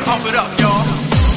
Pump it up, y'all.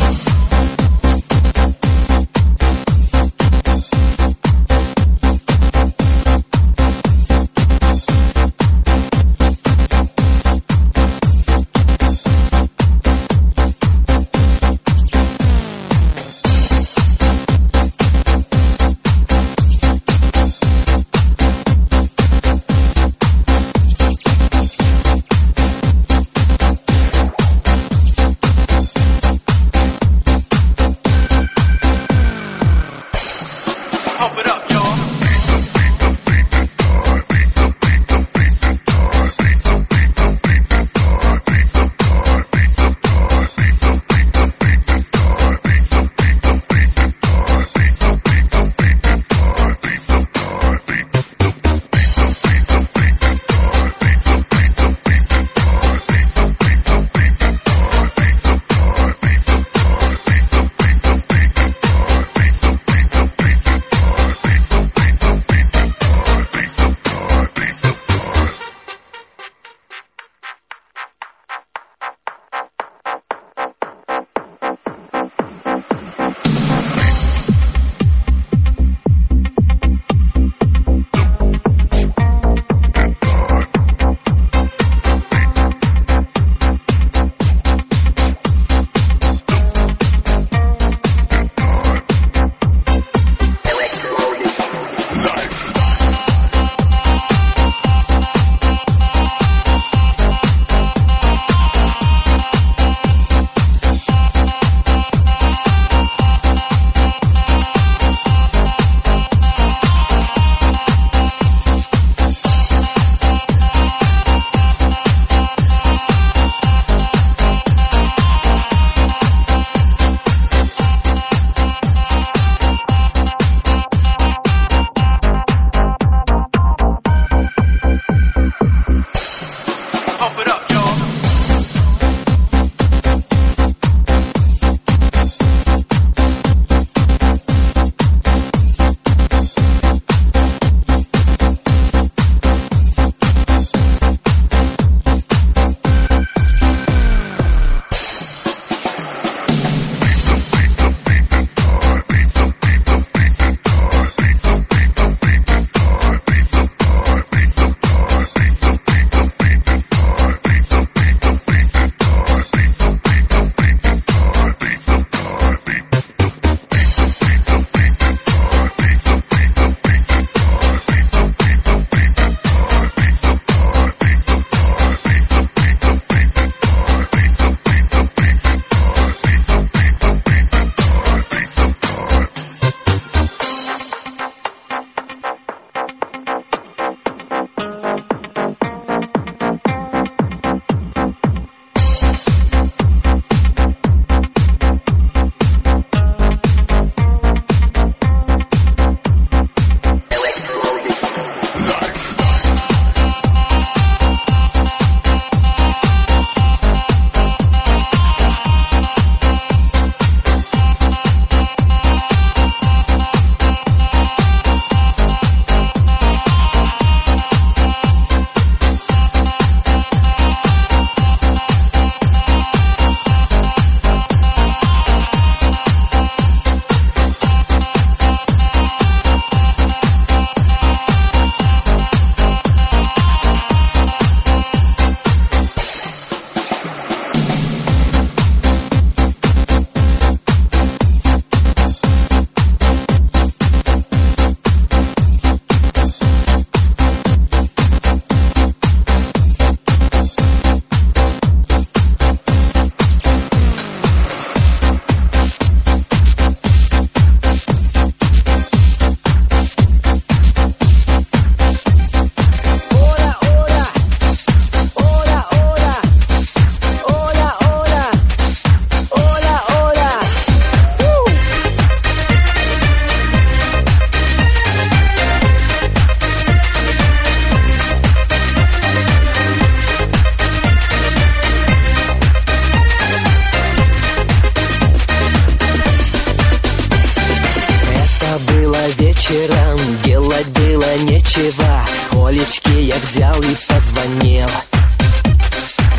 вечером делать было нечего. Олечке я взял и позвонил. Слушай,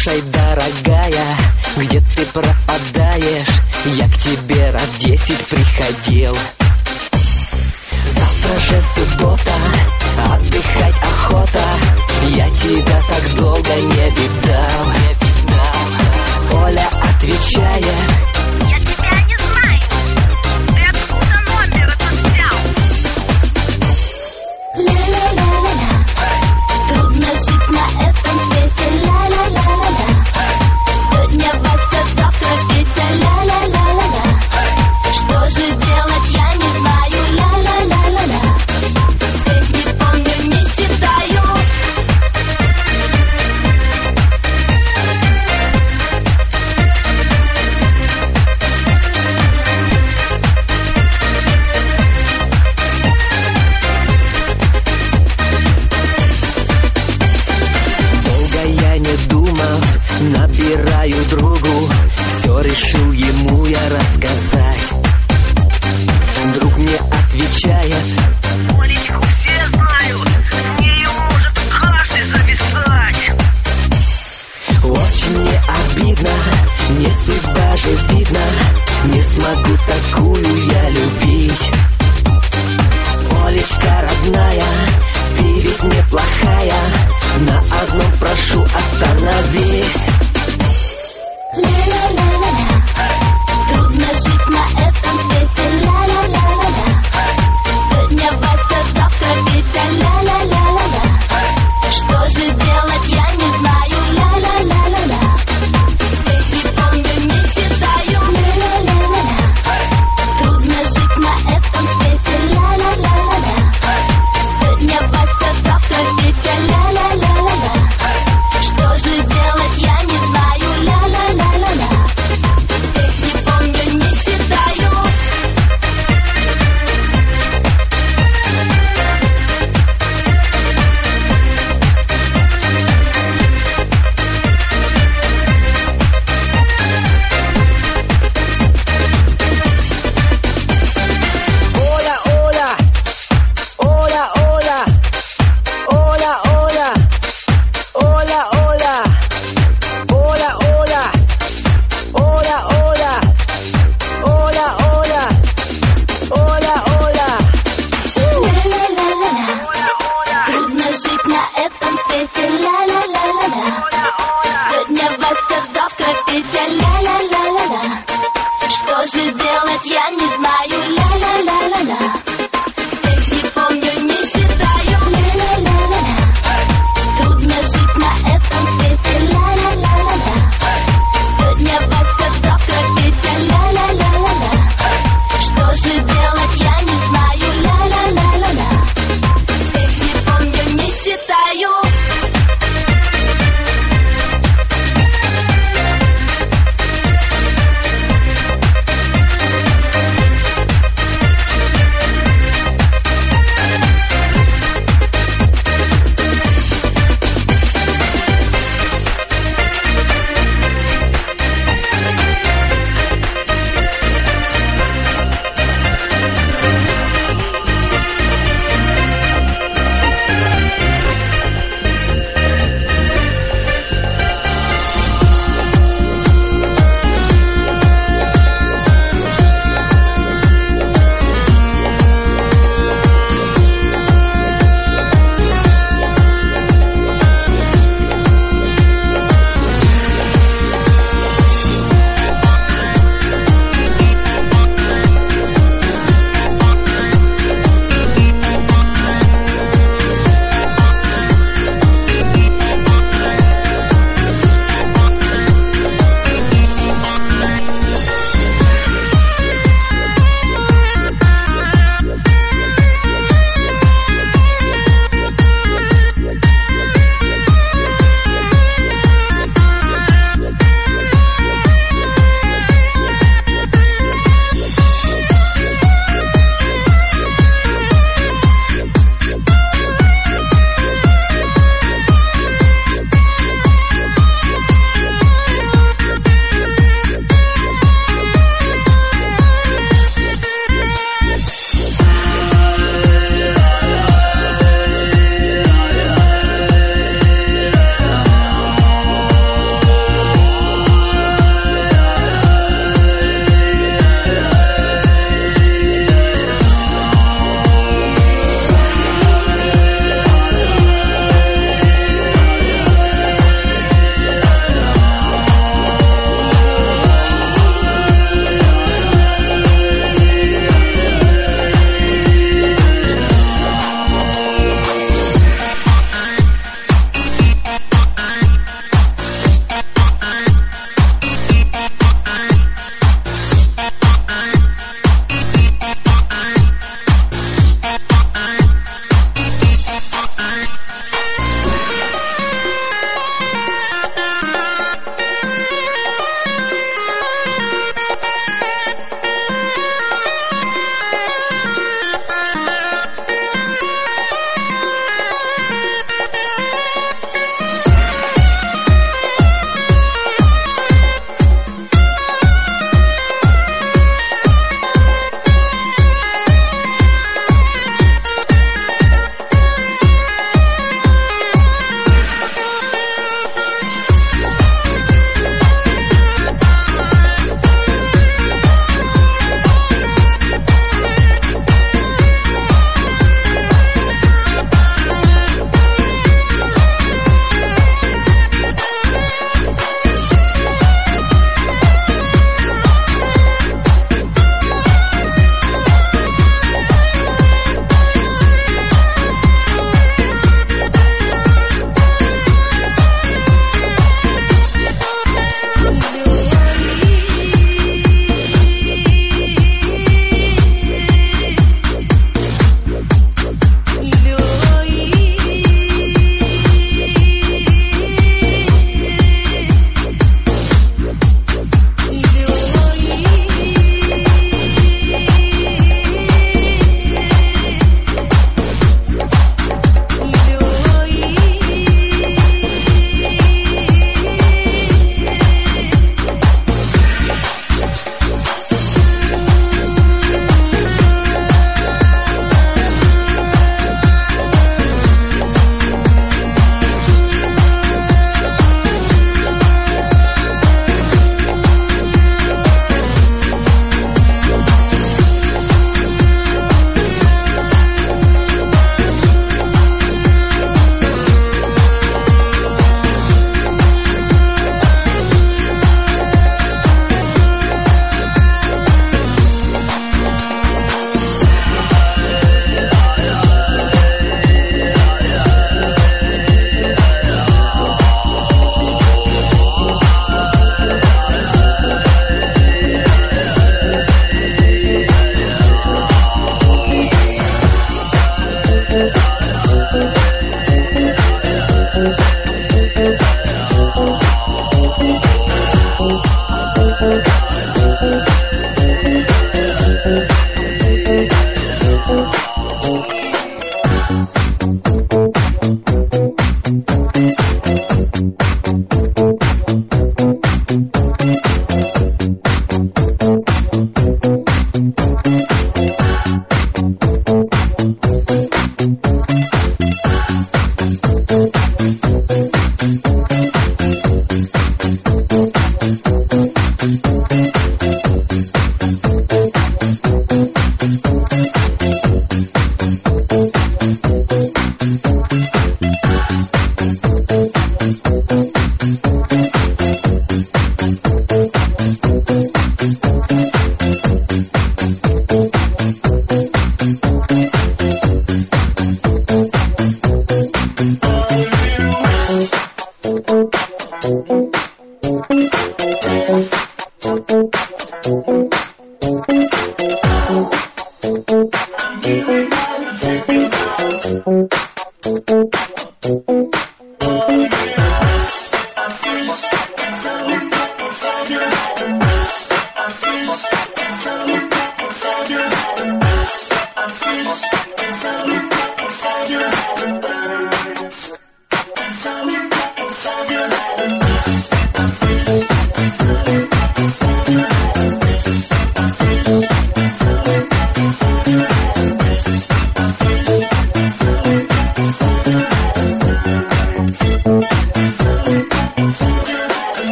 Слушай, дорогая, где ты пропадаешь? Я к тебе раз 10 приходил. Завтра же суббота, отдыхать охота. Я тебя так долго не видал. Оля отвечает: я тебя не знаю. Ты откуда номер этот взял? Ля-ля-ля-ля-ля. Трудно жить на этом свете. Ля-ля-ля-ля-ля. Сегодня Вася, завтра Петя. Ля-ля-ля-ля-ля. Что же делать, я не знаю. Ля-ля-ля-ля-ля. Всех не помню, не считаю. долго я не думал, набираю другу. Все решил ему я рассказать. Друг мне отвечает: Олечку все знают, с нею может каждый зависать. очень мне обидно, не суть даже видно. Не смогу такую я любить. Олечка родная, ты ведь неплохая. На одном прошу, остановись. Ля-ля-ля-ля-ля. Трудно жить на этом свете. Ля-ля-ля-ля-ля. Сегодня Вася, завтра Петя. Ля-ля-ля-ля-ля. Что же делать, я не знаю. Ля-ля-ля-ля-ля. Всех не помню, не считаю. Ля-ля-ля-ля-ля. Трудно жить на этом свете. Ля-ля-ля-ля-ля. Сегодня Вася, завтра Петя. Ля-ля-ля-ля-ля. Что же делать, я не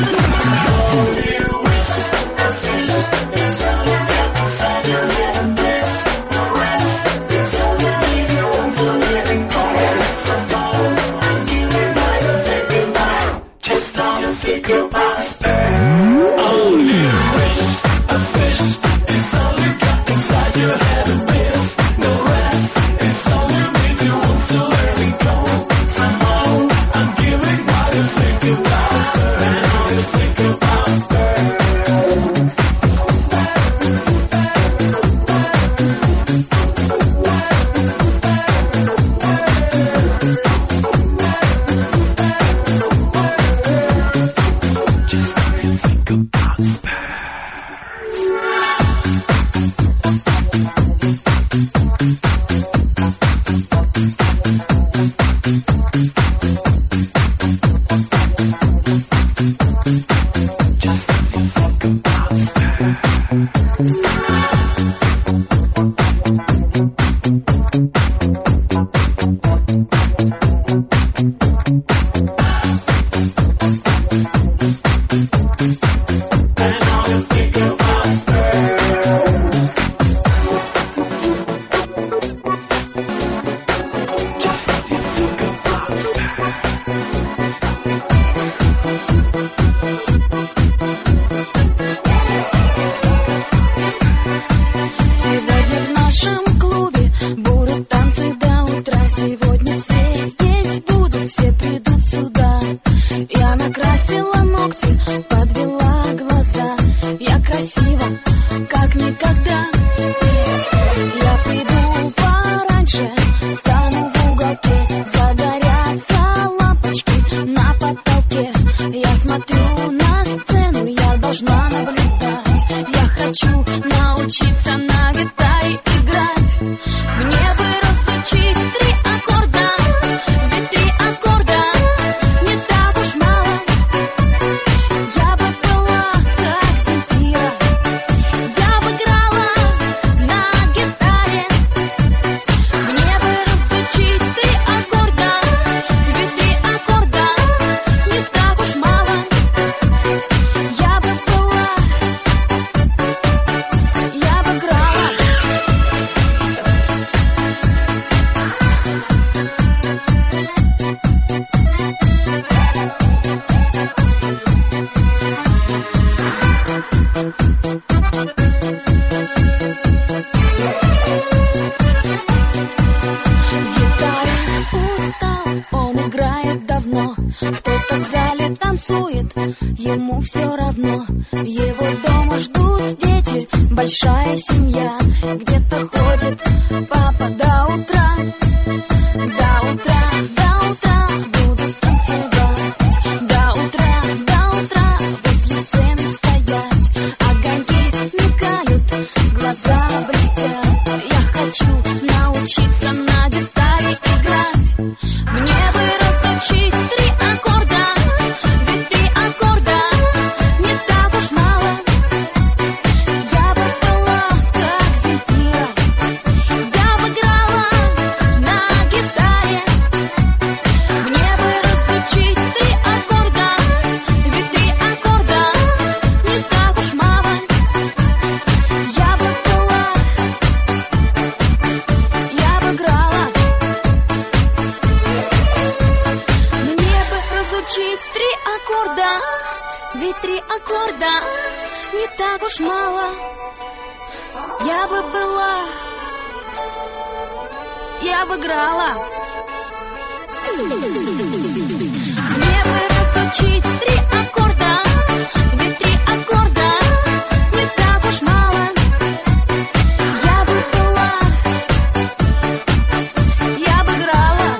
ему все равно. Его дома ждут дети, большая семья. Где-то ходит папа до утра, до утра, до утра будут танцевать. До утра возле сцены стоять. Огоньки мигают, глаза блестят. Я хочу научиться на гитаре играть. Мне бы разучить 3 аккорда, ведь 3 аккорда не так уж мало. Я бы была как Земфира, я бы играла на гитаре. Мне бы разучить 3 аккорда, ведь 3 аккорда не так уж мало. Я бы была, я бы играла. Мне бы разучить 3 аккорда, ведь 3 аккорда не так уж мало. Я бы была, я бы играла. Мне бы разучить 3 аккорда, ведь 3 аккорда не так уж мало. Я бы была, я бы играла.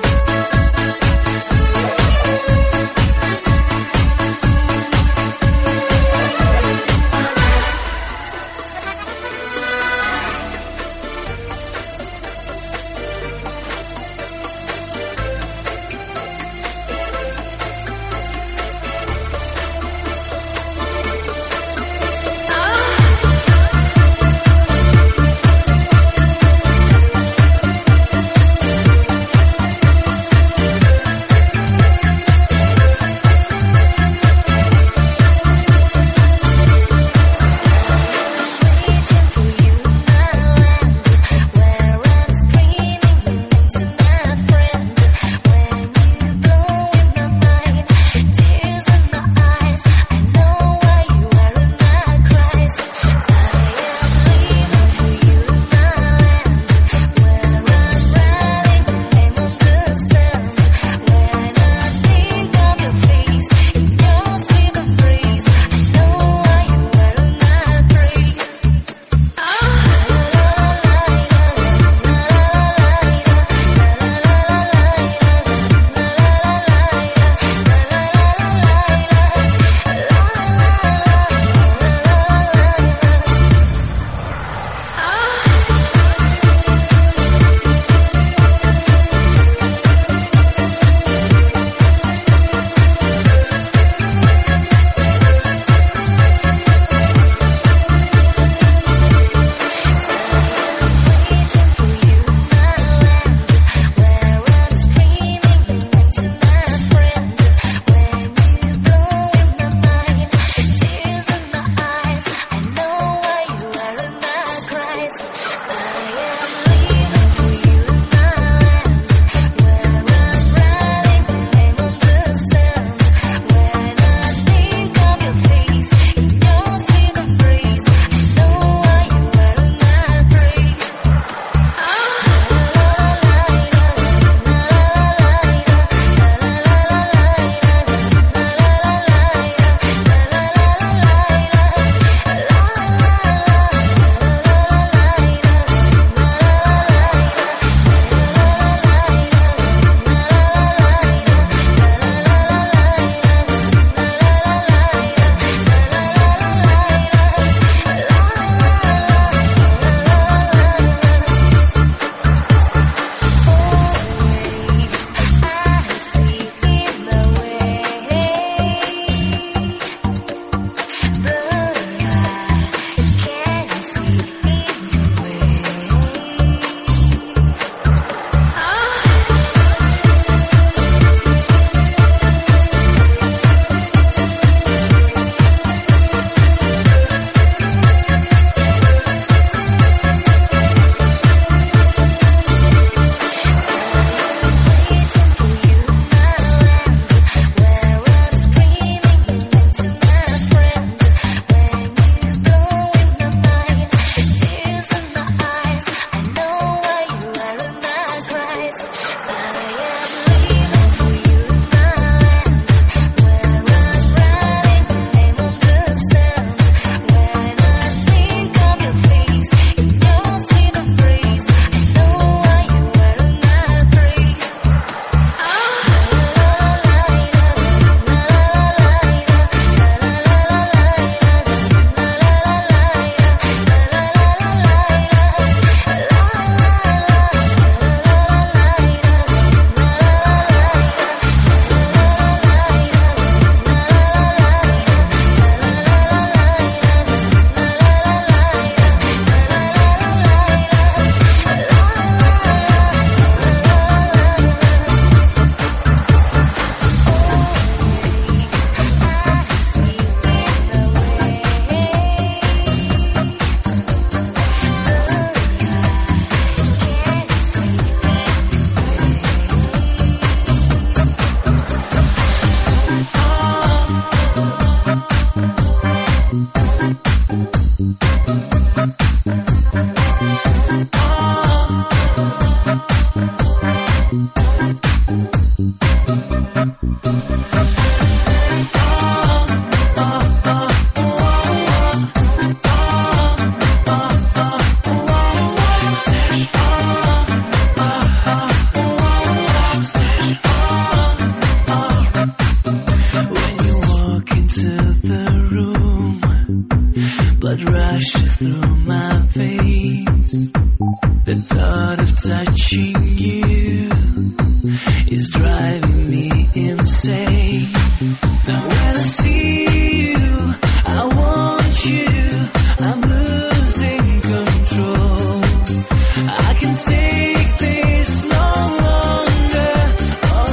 rushes through my veins. The thought of touching you is driving me insane. Now when I see you, I want you, I'm losing control. I can take this no longer, oh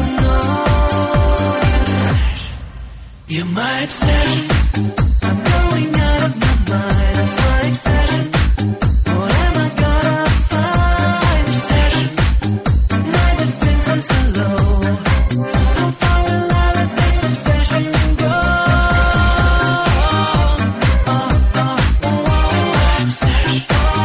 no. You're my obsession, I'm going out of my mind. It's my obsession, what am I gonna find? Obsession, my defenses are low. How far will I let this obsession go? Obsession.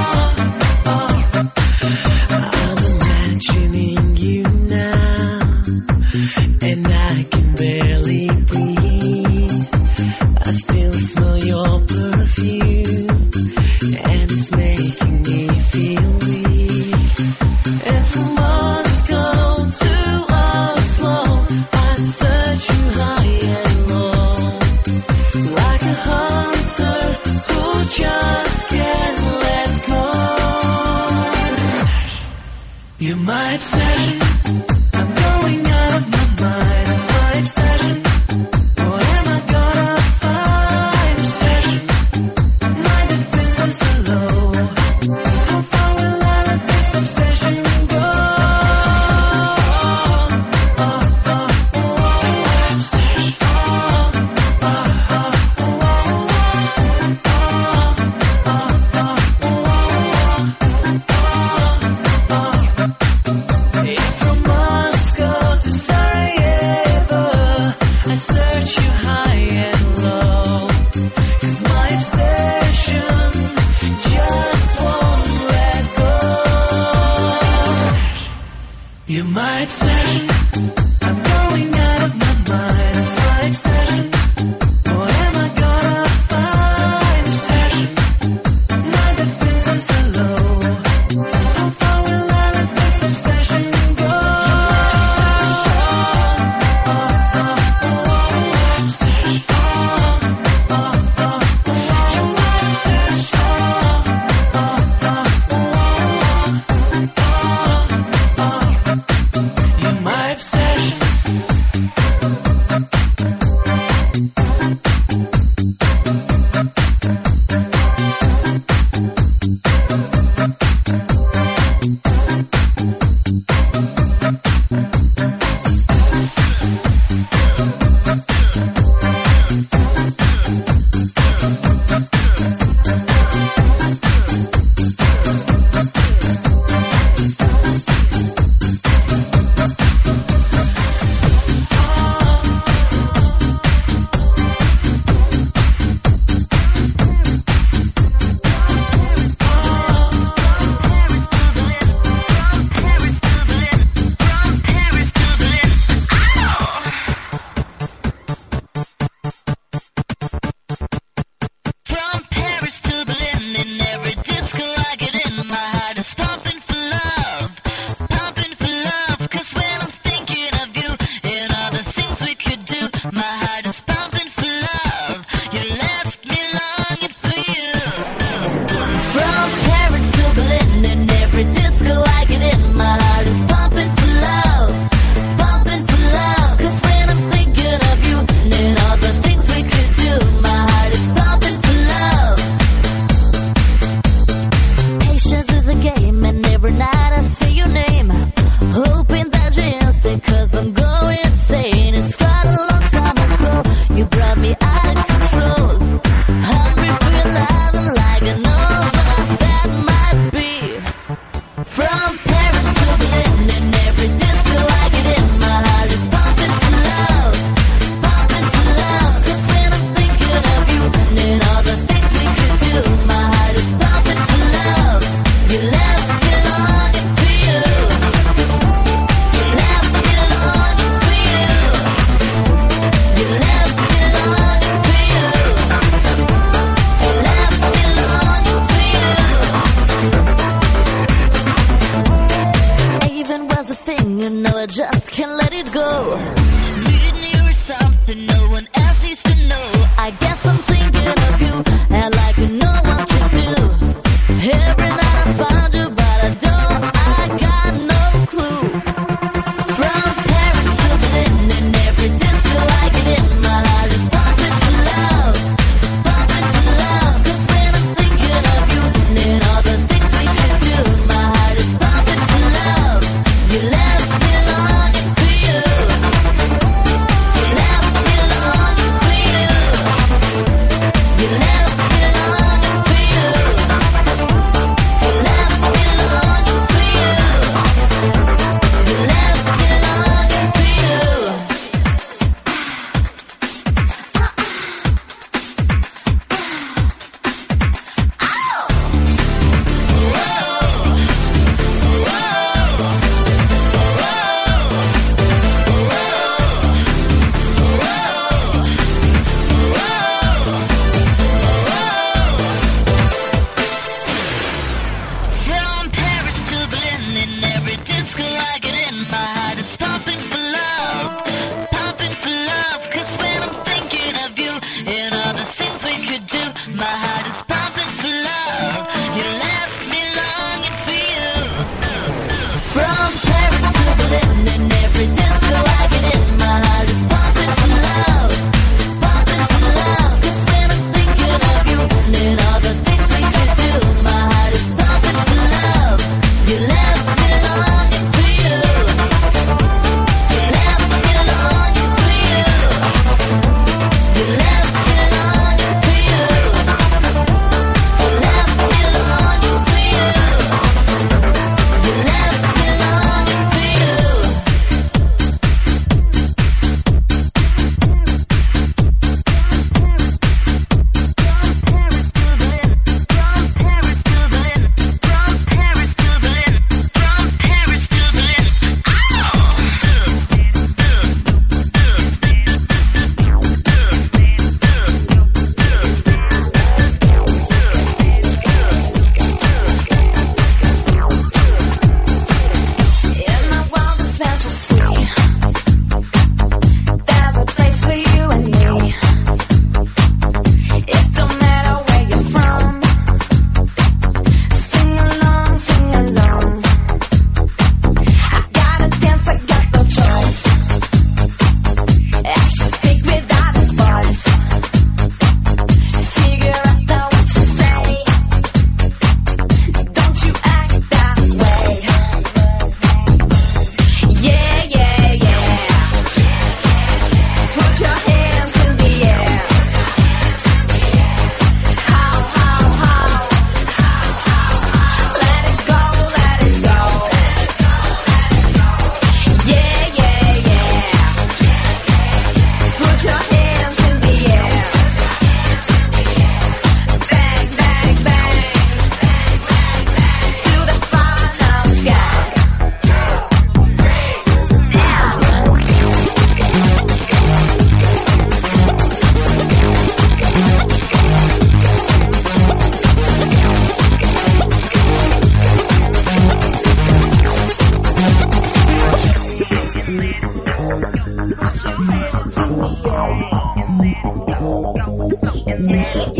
I'm imagining you now, and I can barely breathe. I still smell your perfume, and it's making me feel weak. And from Moscow to Oslo, I search you high and low, like a hunter who just can't let go. You're my obsession, I'm going out of my mind. It's my obsession, what am I gonna find? Obsession, my defenses are low. How far will I let this obsession go? From Moscow to Sarajevo, I search you high and low, 'cause my obsession just won't let go. You're my obsession, I'm going out of my mind. It's my obsession, what am I gonna find? Obsession, my defenses are low. How far will I let this obsession go? You're my obsession. From Paris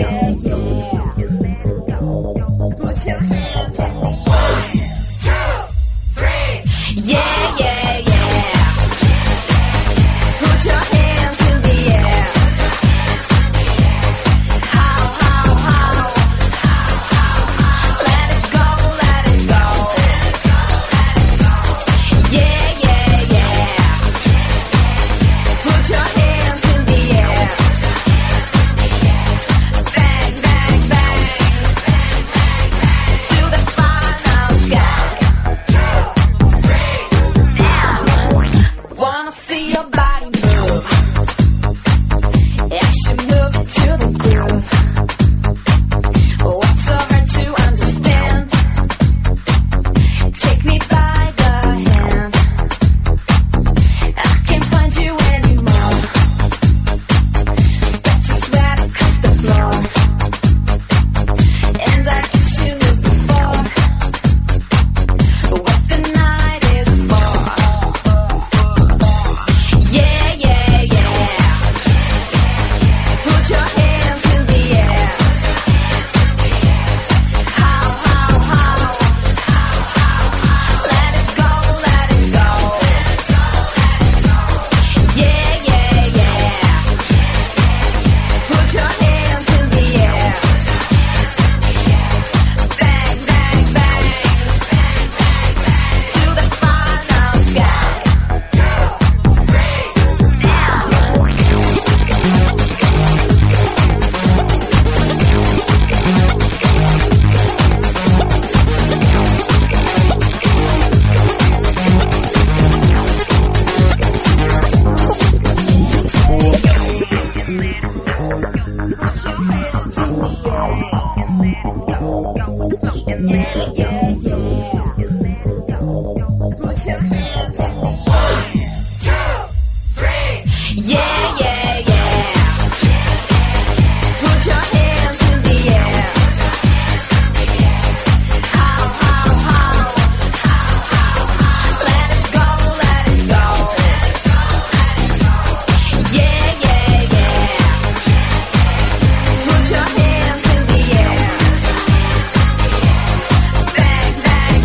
Put your hands in the air. Bang, bang,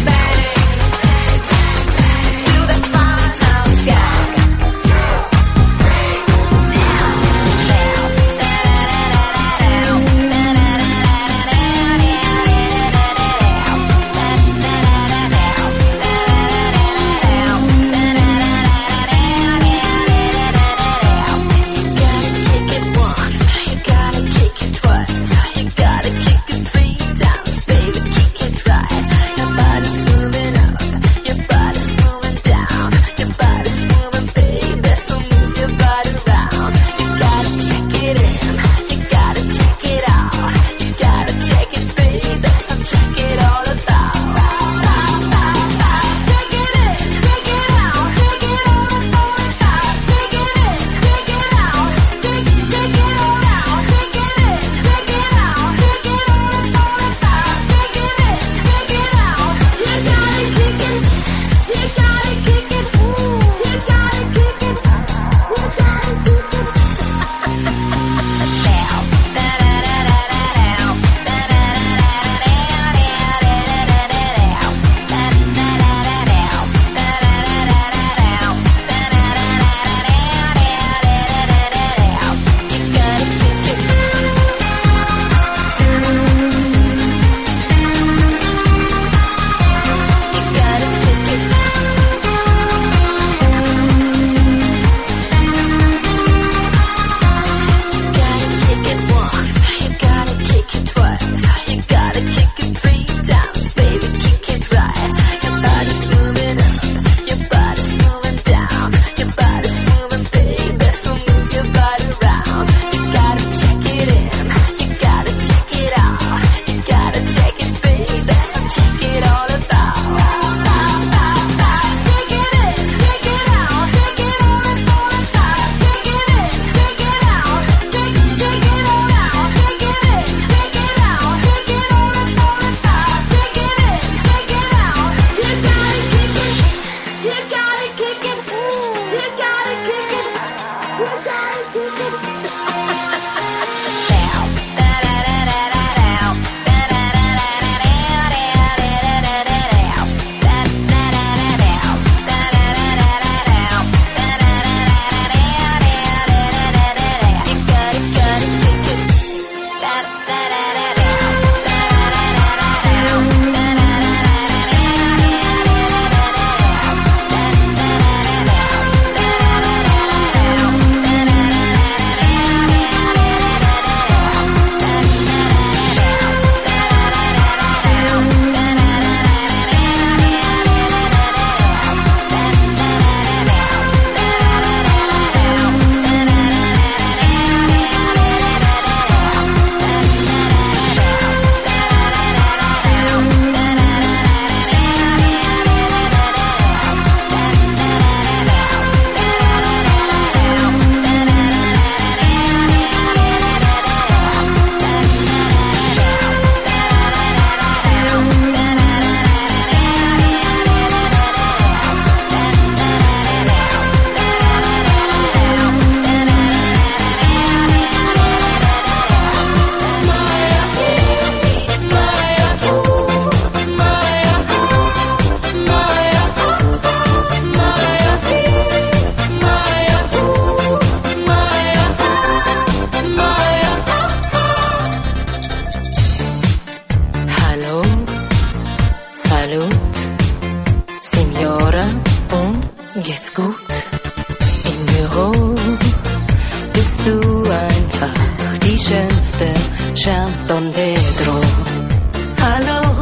Geht's gut im Büro? Bist du einfach die schönste Chantondedro? Hallo,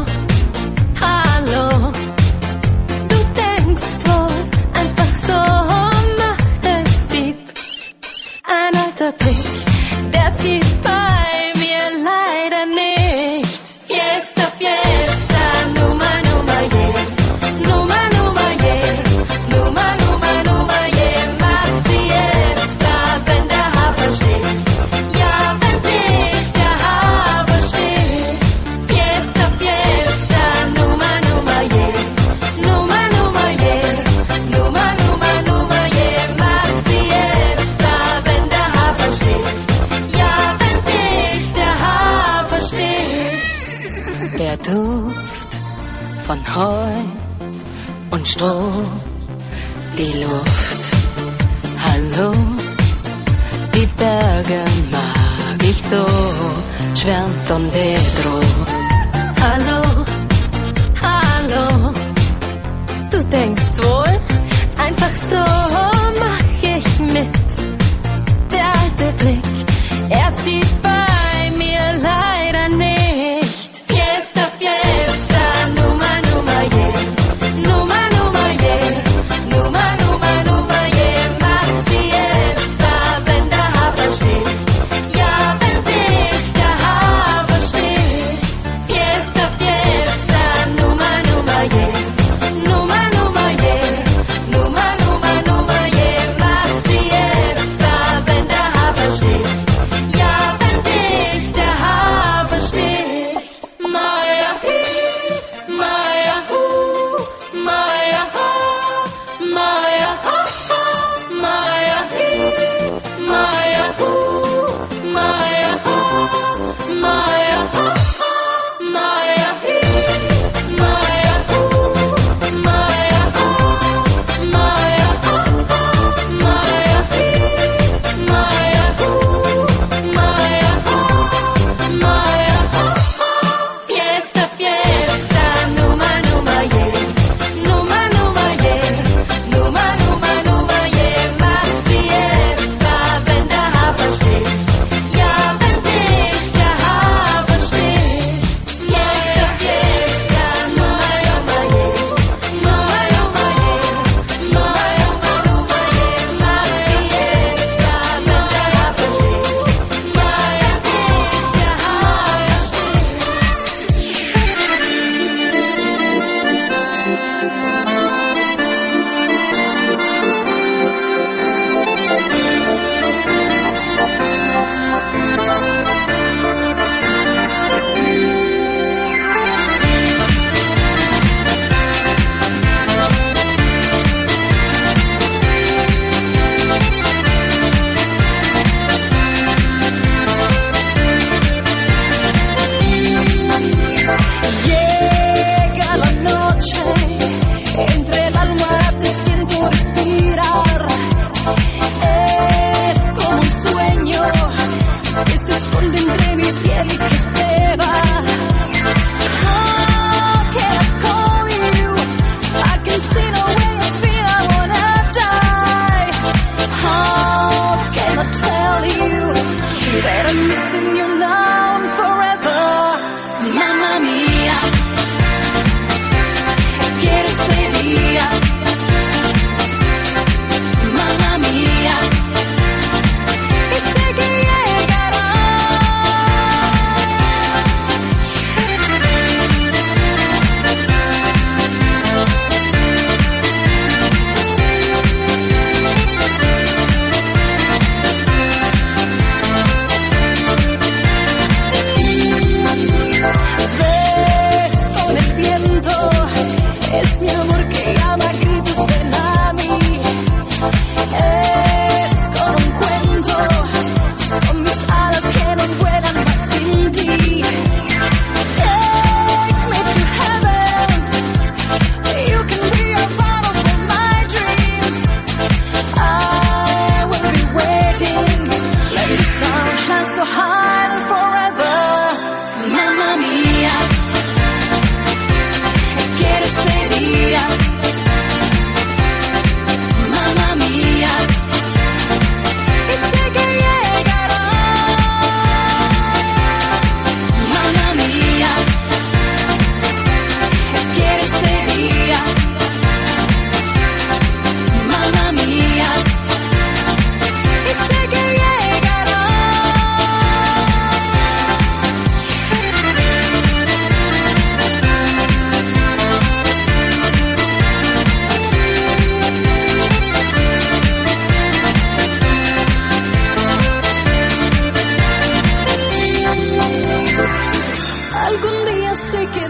hallo, du denkst wohl einfach so, macht es piep. Ein alter Trick, der zieht bei mir leider nicht. Fiesta, fiesta, Nummer, Nummer, yeah. Nummer, Nummer, yeah. Nummer, Nummer, Nummer, yeah. Mach Fiesta, wenn der Hafer steht. Ja, wenn dich der Hafer steht. Fiesta, fiesta, Nummer, Nummer, yeah. Nummer, Nummer, yeah. Nummer, Nummer, Nummer, yeah. Mach Fiesta, wenn der Hafer steht. Ja, wenn dich der Hafer steht. Der Duft von Heu und Stroh, die Luft. Hallo, die Berge mag ich so, schwärmt Ondedro. Hallo, hallo, du denkst wohl, einfach so mach ich mit. Der alte Trick, er zieht bei mir leider nicht. Fiesta, fiesta, Nummer, Nummer, yeah. Nummer, Nummer, yeah. Nummer, Nummer, Nummer, yeah. Mach Fiesta, wenn der Hafer steht. Ja, wenn dich der Hafer steht. Fiesta, fiesta, Nummer, Nummer, yeah. Nummer, Nummer, yeah. Nummer, Nummer, Nummer,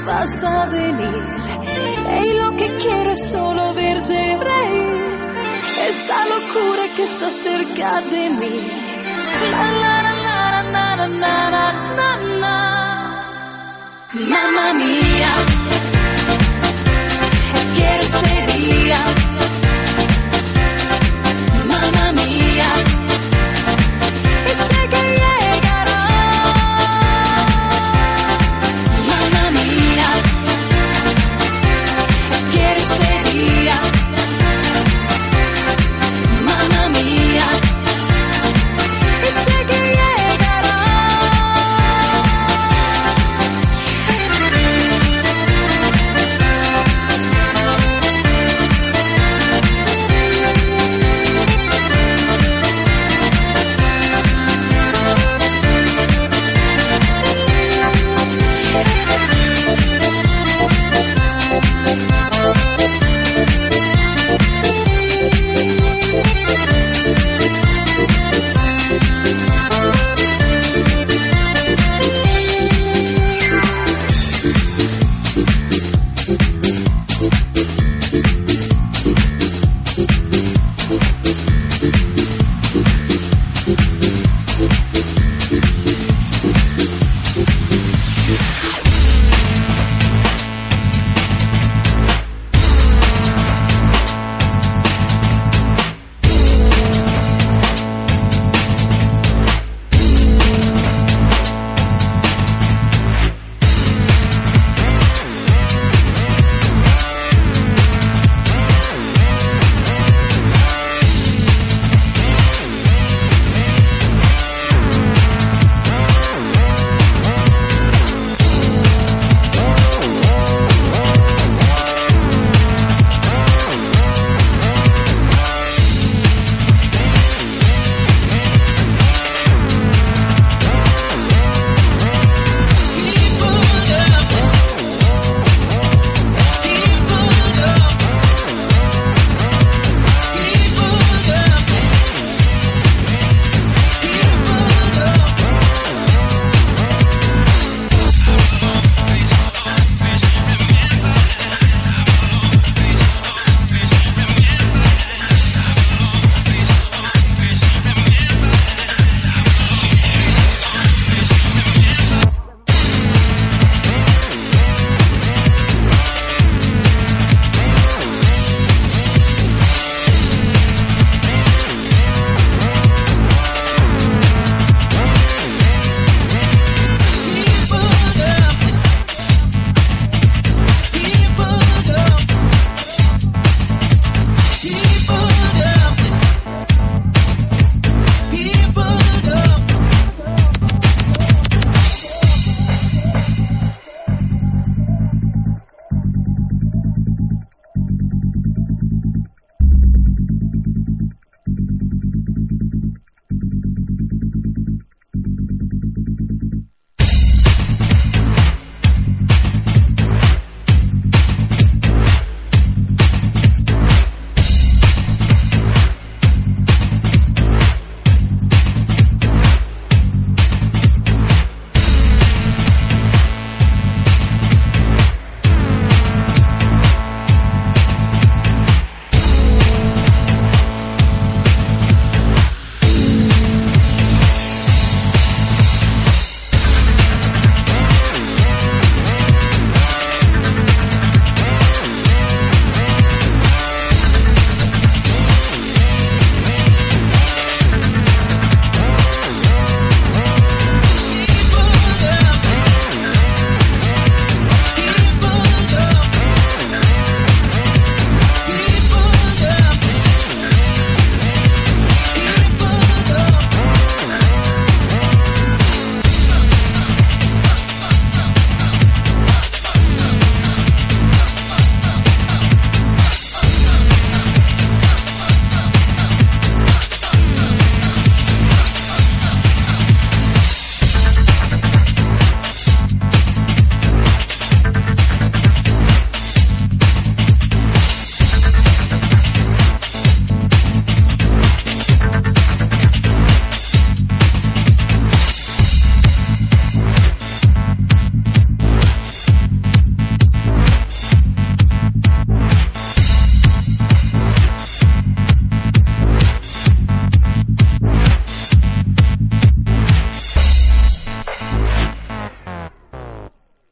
vas a venir. Y lo que quiero es solo verte reír. Esta locura que está cerca de mí. La la la la la la la la la.